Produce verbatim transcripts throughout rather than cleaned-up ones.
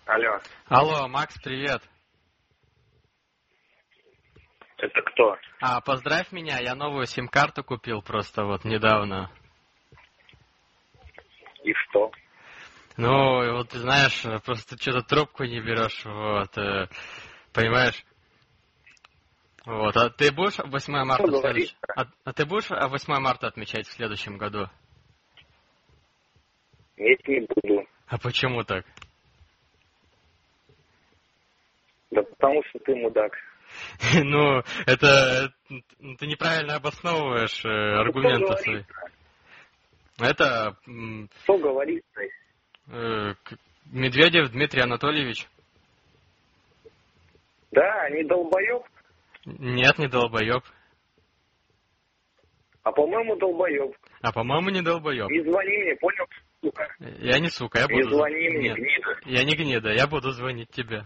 Алло. Алло, Макс, привет. Это кто? А, поздравь меня, я новую сим-карту купил просто вот недавно. И что? Ну, вот ты знаешь, просто что-то трубку не берешь, вот, э, понимаешь? Вот, а ты будешь восьмое марта в следующем... А, а ты будешь восьмое марта отмечать в следующем году? Нет, не буду. А почему так? Да потому что ты мудак. Ну, это... Ты неправильно обосновываешь аргументы свои. Это... Что говорит-то? Медведев Дмитрий Анатольевич. Да, не долбоеб? Нет, не долбоеб. А по-моему, долбоеб. А по-моему, не долбоеб. Не звони мне, понял, сука? Я не сука, я буду... Не звони мне, Нет, гнида. я не гнида, я буду звонить тебе.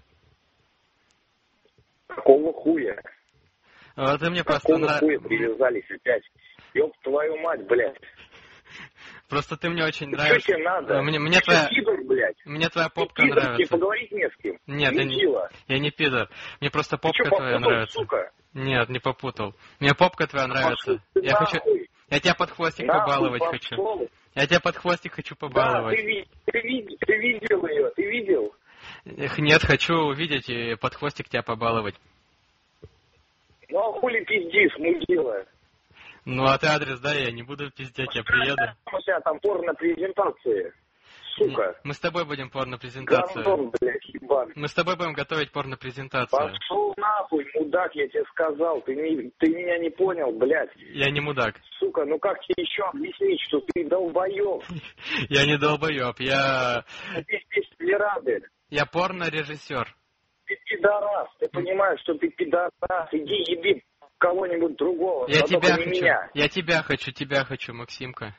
Какого хуя? А ты мне просто Какого нравишься. хуя привязались опять? Ёб твою мать, блядь. Просто ты мне очень Что нравишься. тебе надо? Мне, мне, Ты твоя... пидор, блядь? мне твоя попка ты пидор, нравится. Тебе поговорить не с кем? Нет, я не... я не пидор. Мне просто попка ты что, твоя попутал, нравится. Сука? Нет, не попутал. Мне попка твоя нравится. Я нахуй. хочу... Я тебя под хвостик Нахуй побаловать пошел. хочу. Я тебя под хвостик хочу побаловать. Да, ты, ви- ты, ви- ты видел ее, ты видел? Эх, нет, хочу увидеть и под хвостик тебя побаловать. Ну а хули пиздишь, мудила? Ну а ты адрес дай, я не буду пиздеть, я приеду. У тебя там порно-презентации, сука. Мы с тобой будем порно-презентацию. Гандон, блядь, ебан. Мы с тобой будем готовить порно-презентацию. Пошел нахуй, мудак, я тебе сказал. Ты, не, ты меня не понял, блядь. Я не мудак. Сука, ну как тебе еще объяснить, что ты долбоеб? Я не долбоеб, я... Ты здесь не рады. Я порно-режиссер. Ты пидорас, ты понимаешь, что ты пидорас. Иди еби кого-нибудь другого, Я но тебя только не хочу. меня. Я тебя хочу, тебя хочу, Максимка.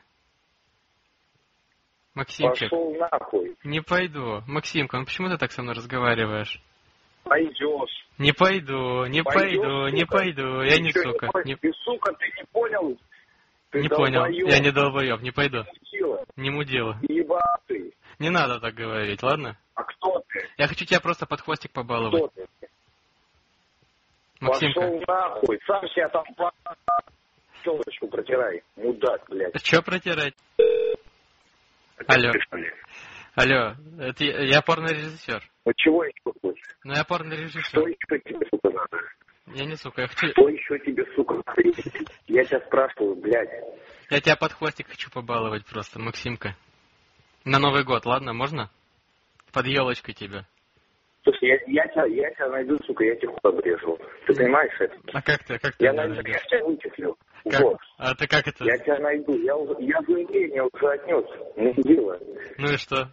Максимчик. Пошел нахуй. Не пойду. Максимка, ну почему ты так со мной разговариваешь? Пойдешь. Не пойду, не Пойдешь, пойду, не сука? пойду. Я Ты не чё, сука. Не... Не, Ты, сука, ты не понял? Ты не понял. долбоёб. Я не долбоеб, не пойду. Мудила. Не мудила. Ебатый. Не надо так говорить, ладно? А кто ты? Я хочу тебя просто под хвостик побаловать. Кто ты? Максимка. Пошел нахуй. Сам себя там по... Челочку протирай. Мудак, блядь. Че протирать? Алло. Алло, это я, я порно-режиссер. Ну чего еще хочешь? Ну я порно-режиссер. Что еще тебе, сука, надо? Я не сука, я хочу... Что еще тебе, сука, надо? Я тебя спрашиваю, блядь. Я тебя под хвостик хочу побаловать просто, Максимка. На Новый год, ладно, можно? Под елочкой тебя. Слушай, я, я, тебя, я тебя найду, сука, я тебя хуй обрежу. Ты понимаешь это? А как ты, как ты Я меня найду, найдешь? я тебя вычислю. Как? Вот. А ты как это? Я тебя найду. Я, уже, я заявление уже отнес. Не дело. Ну и что?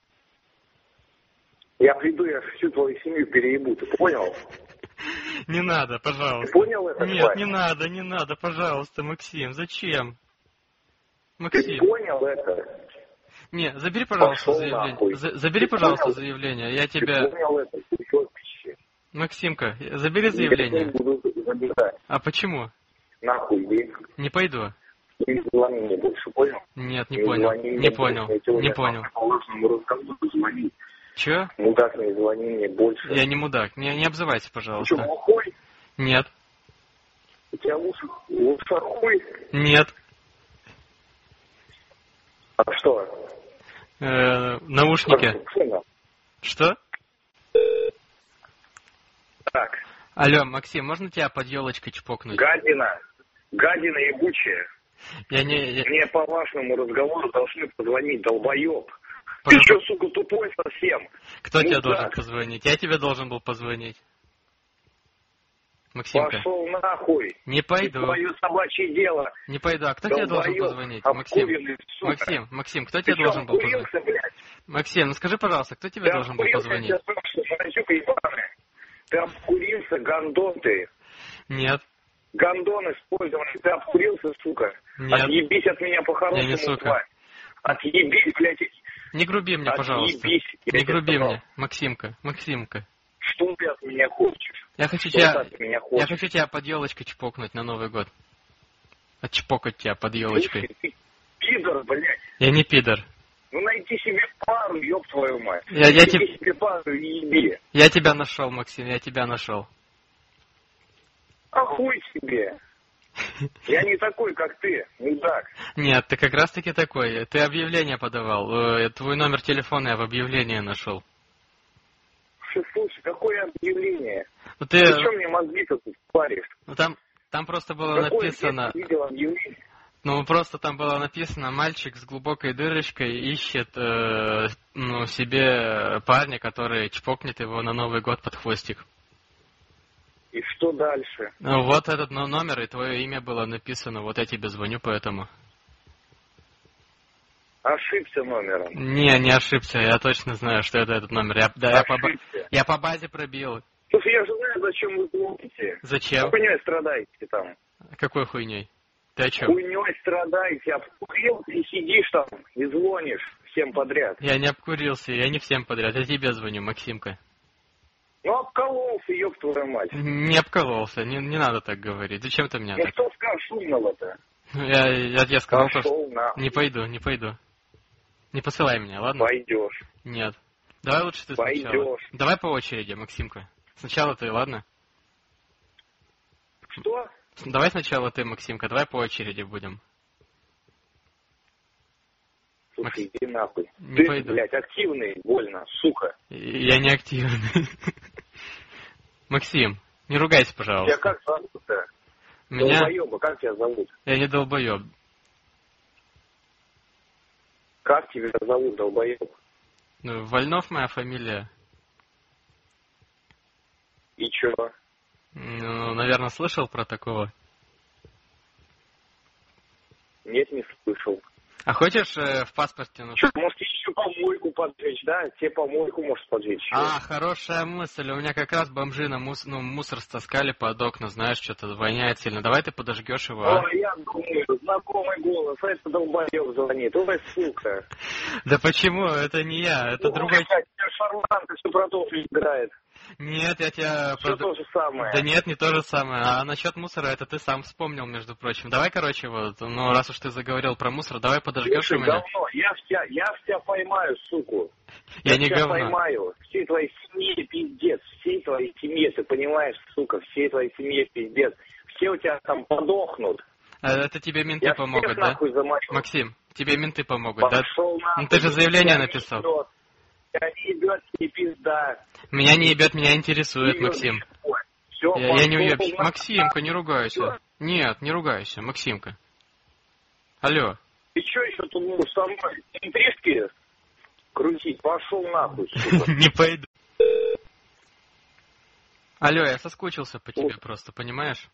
Я приду, я всю твою семью переебу. Ты понял? Не надо, пожалуйста. Ты понял это, Нет, тварь? не надо, не надо, пожалуйста, Максим. Зачем? Ты Максим. понял это? Не, забери, пожалуйста, Пошел заявление. нахуй. За- забери, Ты пожалуйста, понял? заявление. Я Ты тебя... понял это? Ты чё, пищи? Максимка, забери Я не заявление. буду забирать. А почему? Нахуй, иди. Не пойду. Не звони мне больше, понял? Нет, не Не понял. звони мне Не больше. понял. Я тебе Не уже понял. по важному разговору звони. Че? Мудак, не звони мне больше. Я не мудак. Не, не обзывайся, Ты что, пожалуйста. глухой? Нет. У тебя в ушах, в ушах хуй? Нет. А что? Э, наушники. Сына. Что? Так, Алло, Максим, можно тебя под елочкой чпокнуть? гадина, гадина ебучая. Я не... я- Мне по важному разговору должны позвонить, долбоеб. По Ты какой- что, сука, тупой совсем? Кто тебе Мудак. должен позвонить? Я тебе должен был позвонить. Максимка. Пошел нахуй. Не пойду. Твое собачье дело. Не пойду. А кто тебе должен Долбоёб, позвонить? Максим. обкуренный, сука. Максим, Максим, кто Ты тебе что, должен был позвонить? обкурился, блядь? Максим, ну скажи, пожалуйста, кто тебе Ты должен был обкурился, позвонить? я тебя спрашиваю, мразюка ебаная. Ты обкурился, гандон ты. Нет. Гандон использованный. Ты обкурился, сука. Нет. Отъебись от меня Я по-хорошему, не сука. тварь. Отъебись, блядь. Не груби мне, пожалуйста. Отъебись, я Не тебе груби сказал. мне. Максимка, Максимка. Что ты от меня хочешь? Я хочу Что тебя... ты от меня Я хочешь? хочу тебя под елочкой чпокнуть на Новый год. Отчпокать тебя под елочкой. Слушай, ты пидор, блядь. Я не пидор. Ну найди себе пару, ёб твою мать. Я, я, Иди теб... себе пару и еби. я тебя нашел, Максим, я тебя нашел. А хуй себе. Я не такой, как ты, мудак. Нет, ты как раз таки такой. Ты объявление подавал. Э, Твой номер телефона я в объявлении нашел. Слушай, какое объявление? Ну, ты... Ты что мне мозги-то тут паришь? Ну там, там просто было Какое написано... ты видел объявление? Ну, просто там было написано, мальчик с глубокой дырочкой ищет э, ну, себе парня, который чпокнет его на Новый год под хвостик. И что дальше? Ну, вот этот ну, номер, и твое имя было написано, вот я тебе звоню поэтому. Ошибся номером. Не, не ошибся, я точно знаю, что это этот номер. Я, да, я, по, ба- я по базе пробил. Слушай, я же знаю, зачем вы звоните. Зачем? Хуйней страдаете там. Какой хуйней? Ты о чем? Хуйней страдаете, обкурил и сидишь там и звонишь всем подряд. Я не обкурился, я не всем подряд, я тебе звоню, Максимка. Ну, обкололся, ёб твою мать. Не обкололся, не, не надо так говорить. Зачем ты меня Ну так? что скажешь умного-то? Я, я тебе сказал, то, Пошел что... нахуй. Не пойду, не пойду. Не посылай меня, ладно? Пойдешь. Нет. Давай лучше ты сначала. Пойдешь. Давай по очереди, Максимка. Сначала ты, ладно? Что? Давай сначала ты, Максимка, давай по очереди будем. Слушай, Макс... иди нахуй. Не Ты, пойду. блядь, активный, больно, сука. Я не активный. Максим, не ругайся, пожалуйста. Тебя как зовут-то? Меня... Долбоёба, как тебя зовут? Я не долбоёб. Как тебя зовут, долбоёб? Ну, Вольнов моя фамилия. И чё? Ну, наверное, слышал про такого. Нет, не слышал. А хочешь э, в паспорте... Ну... Чё, может, еще помойку поджечь, да? Тебе помойку можешь поджечь. А, хорошая мысль. У меня как раз бомжи на мус... ну, мусор стаскали под окна, знаешь, что-то воняет сильно. Давай ты подожгешь его, а? О, я думаю, знакомый голос, а это долбоёб звонит. Ой, сука. Да почему? Это не я, это Ой, другой... блядь, тебя шарланка все про то играет. Нет, я тебя... Все то же самое. Да нет, не то же самое. А насчет мусора, это ты сам вспомнил, между прочим. Давай, короче, вот, ну, раз уж ты заговорил про мусор, давай подожгешь Слушай, у меня. говно, я в тебя, я в тебя поймаю, суку. Я Я не тебя говно. поймаю. Всей твоей семье пиздец. Всей твоей семье, ты понимаешь, сука, всей твоей семье пиздец. Все у тебя там подохнут. А это тебе менты Я помогут, всех да? нахуй замочу. Максим, тебе менты помогут, да? Пошел нахуй. Ну ты же заявление Тебя написал. не ебет. Тебя не ебет, не пизда. Меня не ебет, меня интересует, Не Максим. ебет. Все, Я, я не уебщик. Максимка, не ругайся. Нет, не ругайся, Максимка. Алло. Ты что еще тут будешь со мной интрижки крутить? Пошел нахуй, сука. Не пойду. Алло, я соскучился по тебе просто, понимаешь?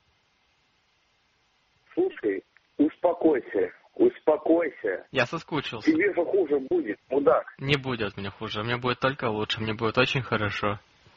Слушай, успокойся, успокойся. Я соскучился. Тебе же хуже будет, мудак. Не будет мне хуже, мне будет только лучше, мне будет очень хорошо.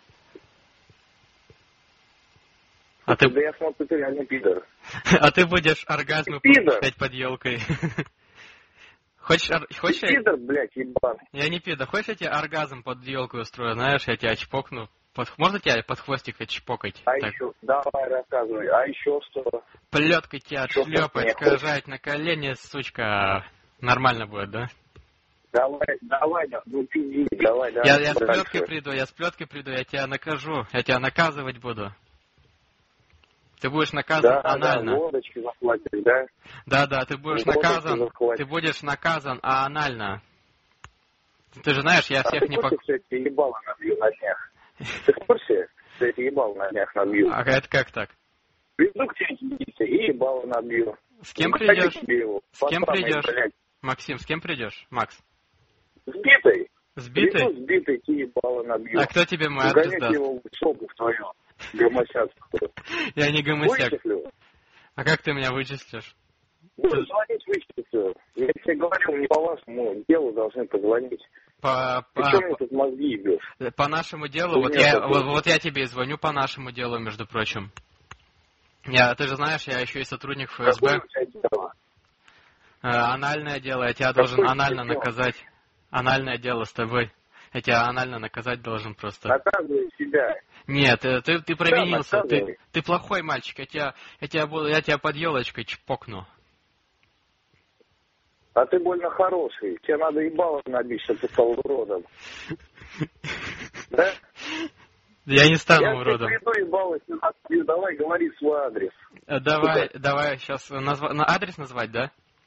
А ты... Да я смотрю, ты реально пидор. А ты будешь оргазмы Пидор. получать под елкой. Хочешь, ор- хочешь... Ты пидор, блядь, ебаный. Я не пидор. Хочешь, я тебе оргазм под елкой устрою? Знаешь, я тебя чпокну. Под... Можно тебя под хвостик отчпокать? А Так. еще, давай рассказывай, а еще что? Плеткой тебя Чё отшлепать, мне хочешь? скажать на колени, сучка. Нормально будет, да? Давай, давай, да, ну пизди, давай, давай. Я, я с дальше. плеткой приду, я с плеткой приду, я тебя накажу. Я тебя наказывать буду. Ты будешь наказан Да, анально. да, водочки захватишь, да? Да, да, ты будешь Водочки наказан. захватишь. Ты будешь наказан, а анально. Ты же знаешь, я А всех ты не в пок... курсе, что я тебе ебало набью на днях? Ты в курсе, что я тебе ебало на днях набью? А это как так? Приду к тебе сидите и ебало набью. С кем Ну, придешь? тебе его, С по кем самой, придешь? блядь. Максим, с кем придешь? Макс. Сбитый. Сбитый? Приду сбитый, тебе ебало набью. А кто тебе мой адрес Угонять даст? его в шопу в твою гомосятскую. Я не гомосяк. Вычислю. А как ты меня вычислишь? Буду звонить, вычислю. Я тебе говорил, не по вашему делу должны позвонить. По, Ты по, что мне тут мозги ебешь? по нашему делу, Ты вот меня я, такой- вот, вот я тебе и звоню по нашему делу, между прочим. Я, ты же знаешь, я еще и сотрудник Какое ФСБ. у тебя дело? Э, анальное дело, я тебя Какое должен у тебя анально дело? наказать. Анальное дело с тобой. Я тебя анально наказать должен просто. Наказывай себя. Нет, э, ты, ты провинился, ты, наказывай. ты плохой мальчик, я тебя, я тебя, буду, я тебя под елочкой чпокну. А ты больно хороший. Тебе надо ебало набить, чтобы ты стал уродом. Да? Я не стану Я уродом. Я тебе приду ебало, давай говори свой адрес. Давай, Сука. давай сейчас назва... на адрес назвать, да?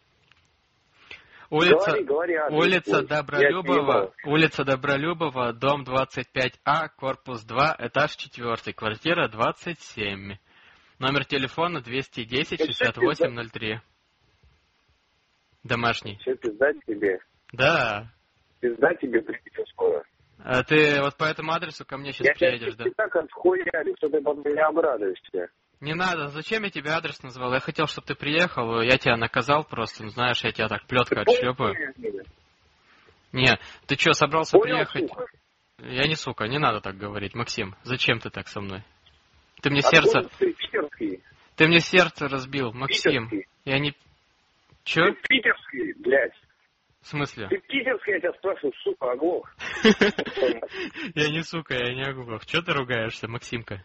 Улица, говори, говори адрес, улица Добролюбова, улица Добролюбова, дом двадцать пять А, корпус два, этаж четыре, квартира двадцать семь. Номер телефона двести десять шестьдесят восемь ноль три. Домашний. Что, пизда тебе? Да. Пизда тебе придется скоро. А ты вот по этому адресу ко мне сейчас я приедешь, да? Я так отхуяли, что ты под меня обрадуешься. Не надо, зачем я тебе адрес назвал? Я хотел, чтобы ты приехал, я тебя наказал просто, ну, знаешь, я тебя так плеткой отшлепаю. Не, ты что, собрался Понял, приехать? Сука? Я не сука, не надо так говорить, Максим. Зачем ты так со мной? Ты мне Откуда сердце... Ты, питерский? Ты мне сердце разбил, Максим. Питерский. Я не... Чё? Ты питерский, блядь. В смысле? Ты питерский, я тебя спрашиваю, сука, оглох. Я не сука, я не оглох. Чё ты ругаешься, Максимка?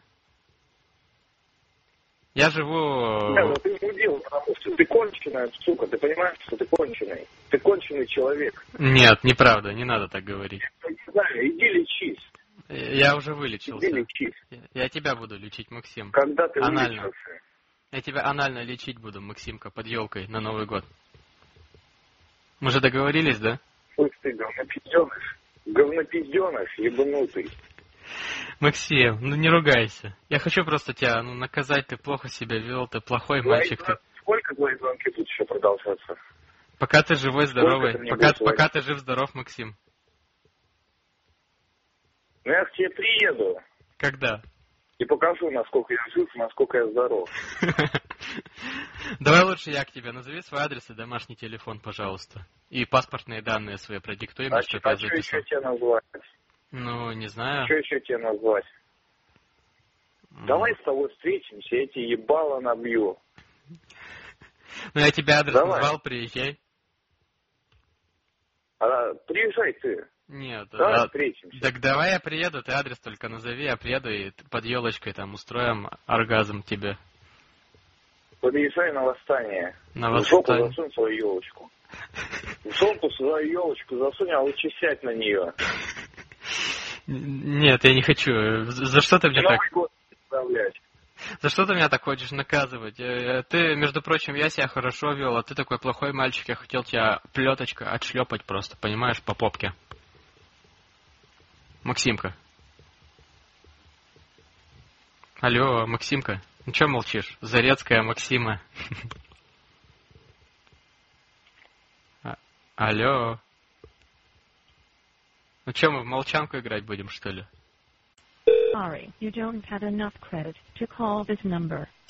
Я живу... Да, но ты мудил, потому что ты конченая, сука, ты понимаешь, что ты конченый? Ты конченый человек. Нет, неправда, не надо так говорить. Я не знаю, иди лечись. Я уже вылечился. Иди лечись. Я тебя буду лечить, Максим. Когда ты анально. Вылечился? Я тебя анально лечить буду, Максимка, под елкой на Новый год. Мы же договорились, да? Слышь ты, говнопизденыш, говнопизденыш, ебанутый. Максим, ну не ругайся. Я хочу просто тебя ну, наказать, ты плохо себя вел, ты плохой твои мальчик. Ты... Сколько твои звонки тут еще продолжаться? Пока ты живой, здоровый. Пока, пока ты жив-здоров, Максим. Ну я к тебе приеду. Когда? И покажу, насколько я жив, насколько я здоров. Давай лучше я к тебе. Назови свой адрес и домашний телефон, пожалуйста. И паспортные данные свои продиктуй мне, чтобы я записал. А что еще тебе назвать? Ну, не знаю. Что еще тебе назвать? Mm. Давай с тобой встретимся, я тебе ебало набью. Ну, я тебе адрес Давай. назвал, приезжай. А, приезжай ты. Нет, давай а, встретимся. Так давай я приеду, ты адрес только назови, я приеду и под елочкой там устроим оргазм тебе. Подъезжай на восстание. На восстание. В жопу засунь свою елочку. В жопу свою елочку засунь, а лучше сядь на нее. Нет, я не хочу. За что ты мне Новый так... год представлять. За что ты меня так хочешь наказывать? Ты, между прочим, я себя хорошо вел, а ты такой плохой мальчик. Я хотел тебя плеточкой отшлепать просто, понимаешь, по попке. Максимка. Алло, Максимка. Ну что молчишь? Зарецкая Максима. Алло. Ну что, мы в молчанку играть будем, что ли? Sorry, you don't have enough credit to call this number.